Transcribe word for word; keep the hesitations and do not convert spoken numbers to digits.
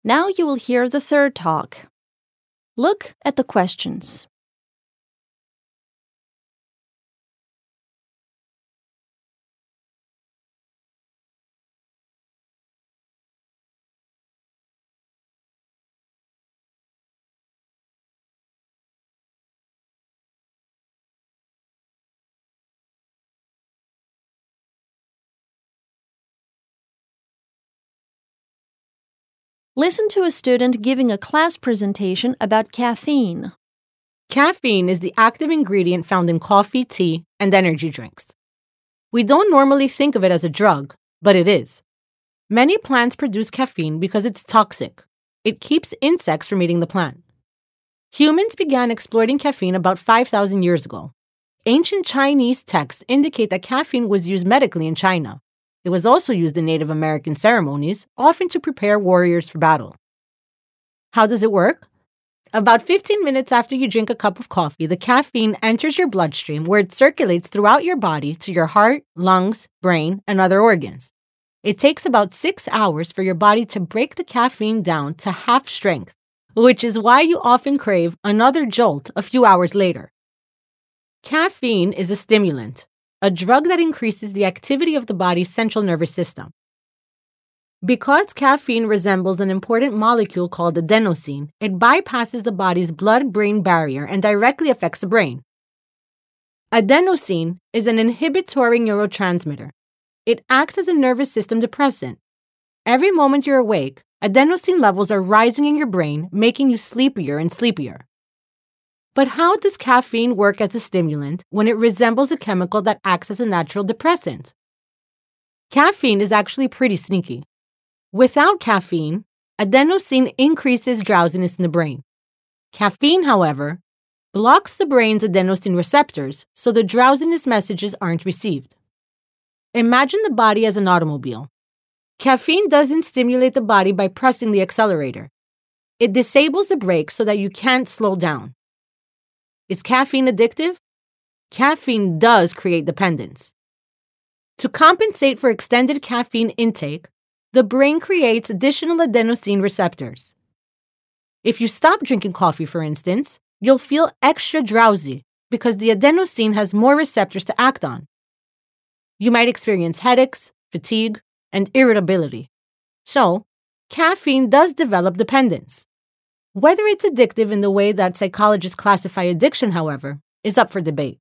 Now you will hear the third talk. Look at the questions. Listen to a student giving a class presentation about caffeine. Caffeine is the active ingredient found in coffee, tea, and energy drinks. We don't normally think of it as a drug, but it is. Many plants produce caffeine because it's toxic. It keeps insects from eating the plant. Humans began exploiting caffeine about five thousand years ago. Ancient Chinese texts indicate that caffeine was used medically in China. It was also used in Native American ceremonies, often to prepare warriors for battle. How does it work? About fifteen minutes after you drink a cup of coffee, the caffeine enters your bloodstream where it circulates throughout your body to your heart, lungs, brain, and other organs. It takes about six hours for your body to break the caffeine down to half strength, which is why you often crave another jolt a few hours later. Caffeine is a stimulant, a drug that increases the activity of the body's central nervous system. Because caffeine resembles an important molecule called adenosine, it bypasses the body's blood-brain barrier and directly affects the brain. Adenosine is an inhibitory neurotransmitter. It acts as a nervous system depressant. Every moment you're awake, adenosine levels are rising in your brain, making you sleepier and sleepier. But how does caffeine work as a stimulant when it resembles a chemical that acts as a natural depressant? Caffeine is actually pretty sneaky. Without caffeine, adenosine increases drowsiness in the brain. Caffeine, however, blocks the brain's adenosine receptors, so the drowsiness messages aren't received. Imagine the body as an automobile. Caffeine doesn't stimulate the body by pressing the accelerator. It disables the brakes so that you can't slow down. Is caffeine addictive? Caffeine does create dependence. To compensate for extended caffeine intake, the brain creates additional adenosine receptors. If you stop drinking coffee, for instance, you'll feel extra drowsy because the adenosine has more receptors to act on. You might experience headaches, fatigue, and irritability. So, caffeine does develop dependence. Whether it's addictive in the way that psychologists classify addiction, however, is up for debate.